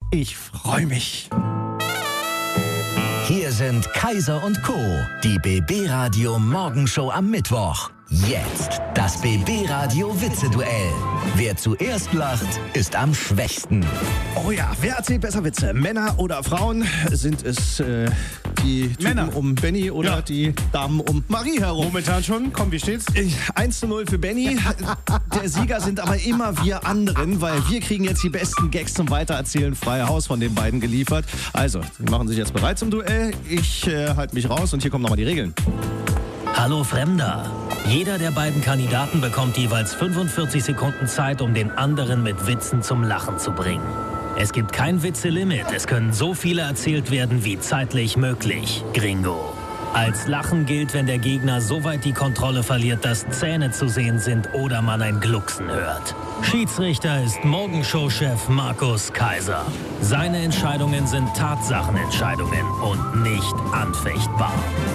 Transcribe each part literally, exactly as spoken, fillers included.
Ich freue mich. Hier sind Kaiser und Co., die B B-Radio Morgenshow am Mittwoch. Jetzt das B B-Radio Witze-Duell. Wer zuerst lacht, ist am schwächsten. Oh ja, wer erzählt besser Witze? Männer oder Frauen? Sind es äh, die Typen Männer. um Benny oder Ja. die Damen um Marie herum? Momentan schon. Komm, wie steht's? eins zu null für Benny. Der Sieger sind aber immer wir anderen, weil wir kriegen jetzt die besten Gags zum Weitererzählen frei Haus von den beiden geliefert. Also, die machen sich jetzt bereit zum Duell. Ich äh, halte mich raus und hier kommen nochmal die Regeln. Hallo Fremder. Jeder der beiden Kandidaten bekommt jeweils fünfundvierzig Sekunden Zeit, um den anderen mit Witzen zum Lachen zu bringen. Es gibt kein Witzelimit. Es können so viele erzählt werden, wie zeitlich möglich. Gringo. Als Lachen gilt, wenn der Gegner so weit die Kontrolle verliert, dass Zähne zu sehen sind oder man ein Glucksen hört. Schiedsrichter ist Morgenshow-Chef Markus Kaiser. Seine Entscheidungen sind Tatsachenentscheidungen und nicht anfechtbar.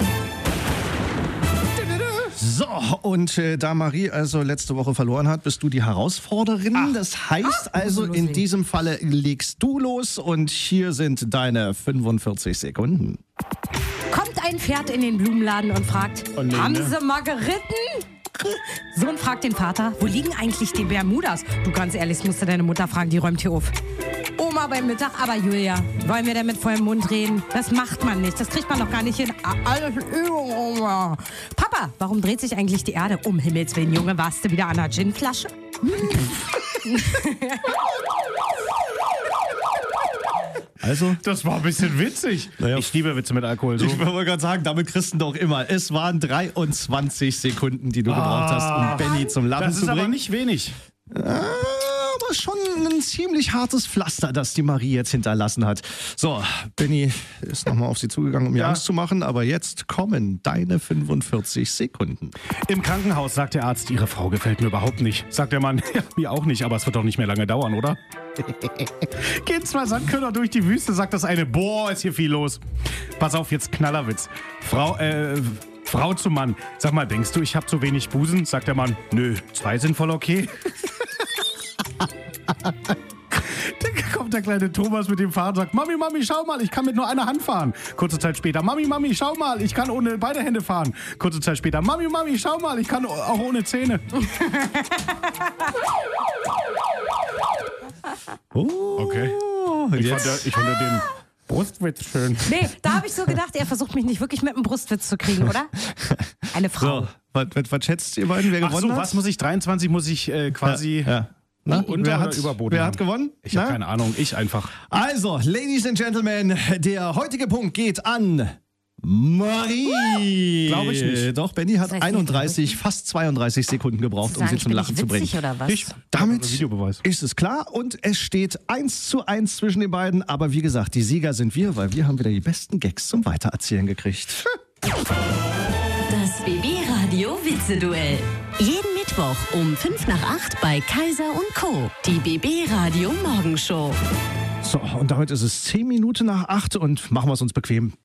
So, und äh, da Marie also letzte Woche verloren hat, bist du die Herausforderin. Ach. Das heißt Ach, also, muss ich in loslegen. diesem Falle legst du los und hier sind deine fünfundvierzig Sekunden. Kommt ein Pferd in den Blumenladen und fragt, Oh nee, haben ne? Sie mal geritten? Sohn fragt den Vater, wo liegen eigentlich die Bermudas? Du, ganz ehrlich, musst du deine Mutter fragen, die räumt hier auf. Oma beim Mittag, aber Julia, wollen wir denn mit vollem Mund reden? Das macht man nicht, das kriegt man doch gar nicht hin. A- Alles Übung, Oma. Papa, warum dreht sich eigentlich die Erde? Um Himmels Willen, Junge, warst du wieder an der Ginflasche? Also, Das war ein bisschen witzig. Naja. Ich liebe Witze mit Alkohol. So. ich wollte gerade sagen, damit kriegst du doch immer. Es waren dreiundzwanzig Sekunden, die du gebraucht hast, um Benny zum Lachen Das zu ist aber bringen. nicht wenig. Aber schon ein ziemlich hartes Pflaster, das die Marie jetzt hinterlassen hat. So, Benny ist nochmal auf sie zugegangen, um ihr Ja. Angst zu machen. Aber jetzt kommen deine fünfundvierzig Sekunden. Im Krankenhaus sagt der Arzt, Ihre Frau gefällt mir überhaupt nicht. Sagt der Mann, ja, mir auch nicht, aber es wird doch nicht mehr lange dauern, oder? Gehen zwei Sandkörner durch die Wüste, sagt das eine, boah, ist hier viel los. Pass auf, jetzt Knallerwitz. Frau, äh, Frau zum Mann, sag mal, denkst du, ich habe zu wenig Busen? Sagt der Mann, nö, zwei sind voll okay. Dann kommt der kleine Thomas mit dem Fahrrad und sagt, Mami, Mami, schau mal, ich kann mit nur einer Hand fahren. Kurze Zeit später, Mami, Mami, schau mal, ich kann ohne beide Hände fahren. Kurze Zeit später, Mami, Mami, schau mal, ich kann auch ohne Zähne. Oh, Okay. Ich fand, der, ich fand den Brustwitz schön. Nee, da habe ich so gedacht, er versucht mich nicht wirklich mit einem Brustwitz zu kriegen, oder? Eine Frau. So, was, was, was schätzt ihr beiden, wer Ach gewonnen so, hat? was muss ich? dreiundzwanzig muss ich äh, quasi... Ja, ja. Na, unter wer oder hat, über Boden wer haben? hat gewonnen? Ich habe Na? keine Ahnung, ich einfach. Also, Ladies and Gentlemen, der heutige Punkt geht an Marie. Glaub ich nicht. Doch, Benny hat Seid ihr einunddreißig, fast zweiunddreißig Sekunden gebraucht, um Sagen, sie ich zum bin Lachen nicht zu bringen. witzig oder was? Ich, damit Videobeweis. ist es klar und es steht eins zu eins zwischen den beiden. Aber wie gesagt, die Sieger sind wir, weil wir haben wieder die besten Gags zum Weitererzählen gekriegt. Das B B-Radio Witze-Duell. Jeden Mittwoch um fünf nach acht bei Kaiser und Co. Die B B-Radio Morgenshow. So, und damit ist es zehn Minuten nach acht und machen wir es uns bequem.